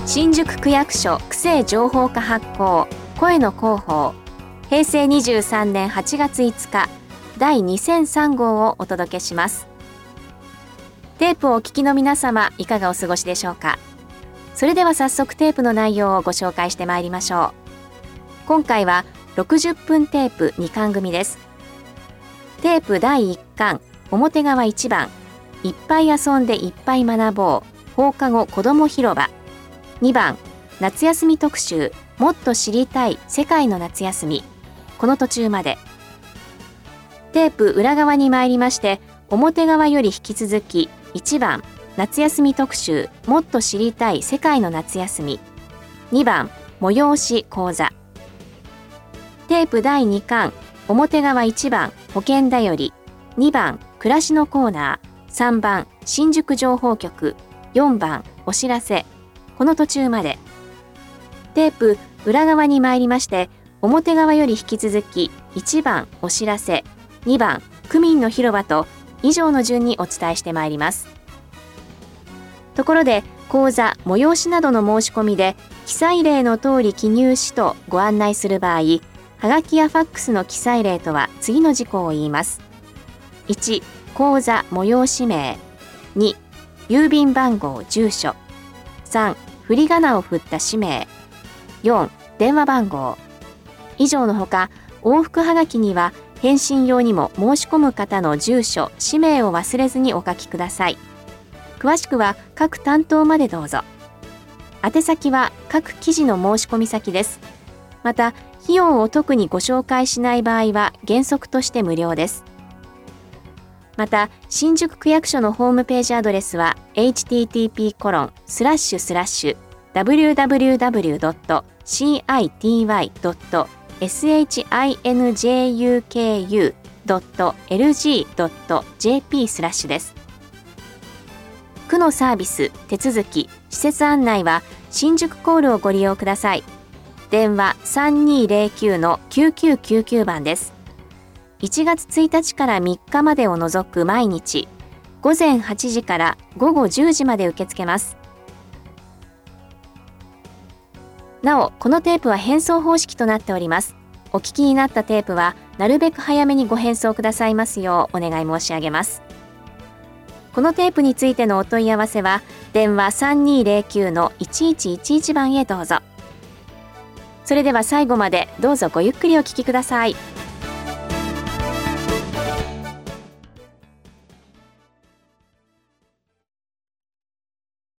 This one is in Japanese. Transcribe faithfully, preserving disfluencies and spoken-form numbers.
新宿区役所区政情報課発行声の広報へいせいにじゅうさんねんはちがついつかだいにせんさんごうをお届けします。テープをお聞きの皆様、いかがお過ごしでしょうか。それでは早速テープの内容をご紹介してまいりましょう。今回はろくじゅっぷんテープにかん組です。テープだいいっかん、表側いちばん、いっぱい遊んでいっぱい学ぼう放課後子ども広場。にばん、夏休み特集、もっと知りたい世界の夏休み、この途中まで。テープ裏側に参りまして、表側より引き続きいちばん、夏休み特集、もっと知りたい世界の夏休み。にばん、催し講座。テープだいにかん、表側いちばん、保険だより。にばん、暮らしのコーナー。さんばん、新宿情報局。よんばん、お知らせ。この途中まで。テープ裏側に参りまして、表側より引き続きいちばん、お知らせ。にばん、区民の広場と以上の順にお伝えしてまいります。ところで、講座、催しなどの申し込みで記載例の通り記入しとご案内する場合、はがきやファックスの記載例とは次の事項を言います。いち、講座催し名。に、郵便番号住所。さん、振り仮名を振った氏名。よん、電話番号。以上のほか、往復はがきには返信用にも申し込む方の住所、氏名を忘れずにお書きください。詳しくは各担当までどうぞ。宛先は各記事の申し込み先です。また、費用を特にご紹介しない場合は原則として無料です。また、新宿区役所のホームページアドレスは エイチティーティーピーコロンスラッシュスラッシュダブリューダブリューダブリュードットシーアイティーワイドットエスエイチアイエヌジェーユーケーユードットエルジードットジェーピー スラッシュです。区のサービス、手続き、施設案内は新宿コールをご利用ください。電話 さんにーぜろきゅうのきゅうきゅうきゅうきゅう 番です。いちがつついたちからみっかまでを除く毎日、ごぜんはちじからごごじゅうじまで受け付けます。なお、このテープは返送方式となっております。お聞きになったテープは、なるべく早めにご返送くださいますようお願い申し上げます。このテープについてのお問い合わせは、電話 さんにーぜろきゅうのいちいちいちいち 番へどうぞ。それでは最後までどうぞごゆっくりお聞きください。